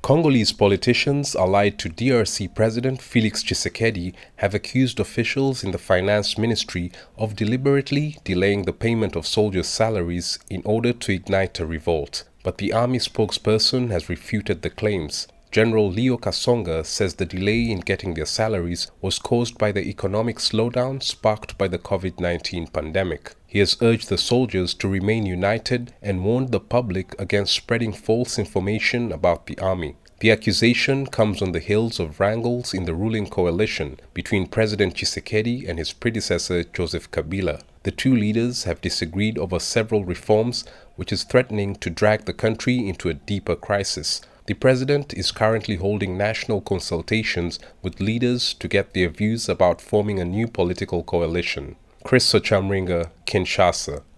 Congolese politicians allied to DRC President Felix Tshisekedi have accused officials in the finance ministry of deliberately delaying the payment of soldiers' salaries in order to ignite a revolt. But the army spokesperson has refuted the claims. General Leo Kasonga says the delay in getting their salaries was caused by the economic slowdown sparked by the COVID-19 pandemic. He has urged the soldiers to remain united and warned the public against spreading false information about the army. The accusation comes on the heels of wrangles in the ruling coalition between President Tshisekedi and his predecessor Joseph Kabila. The two leaders have disagreed over several reforms, which is threatening to drag the country into a deeper crisis. The president is currently holding national consultations with leaders to get their views about forming a new political coalition. Chris Sochamringa, Kinshasa.